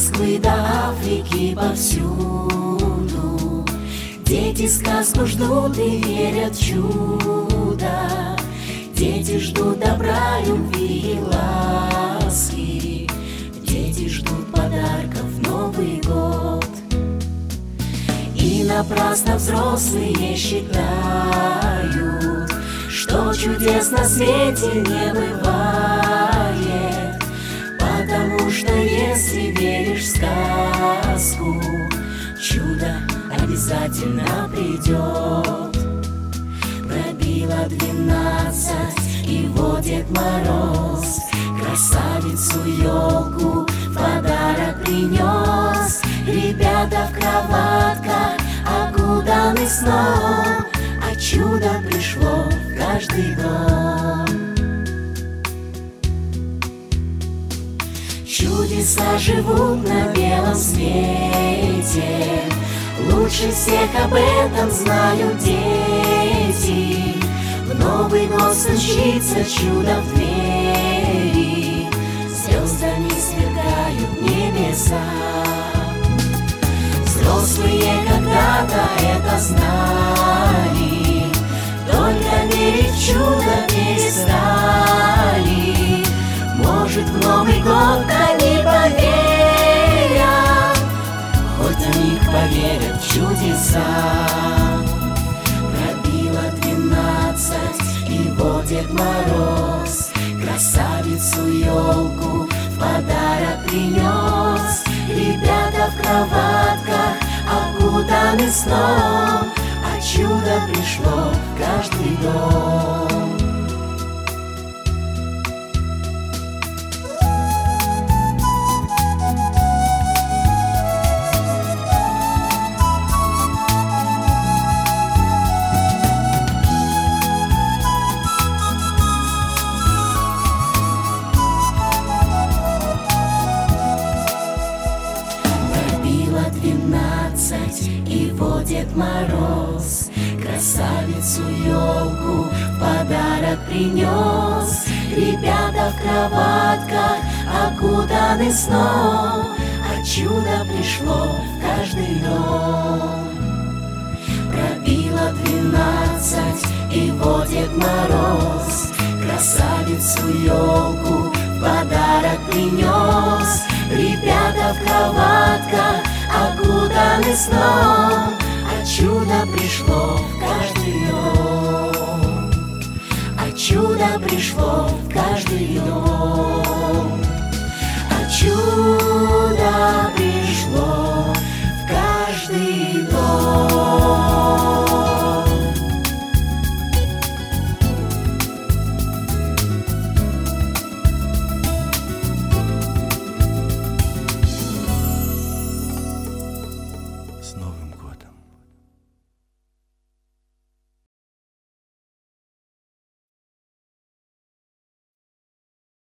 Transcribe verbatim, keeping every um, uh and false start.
Москвы до Африки повсюду дети сказку ждут и верят в чудо. Дети ждут добра, любви и ласки. Дети ждут подарков в Новый год. И напрасно взрослые считают, что чудес на свете не бывает. Потому что если веришь в сказку, чудо обязательно придет. Пробило двенадцать, и вот Дед Мороз красавицу елку в подарок принес. Ребята в кроватках окутаны сном, а чудо пришло в каждый дом. Чудеса живут на белом свете, лучше всех об этом знают дети. В Новый год стучится чудо в двери, звездами сверкают небеса. Взрослые когда-то это знали, только верить в чудо перестали. Может, в Новый год они поверят, хоть на миг поверят в чудеса. Пробило двенадцать, и вот Дед Мороз красавицу елку в подарок принес. Ребята в кроватках окутаны сном, а чудо пришло в каждый дом. двенадцать, и вот Дед Мороз красавицу елку в подарок принес. Ребята в кроватках окутаны сном, а чудо пришло в каждый дом. Пробило двенадцать, и вот Дед Мороз красавицу елку в подарок принес. Ребята в кроватках окутаны сном, а чудо пришло в каждый дом. А чудо пришло в каждый дом.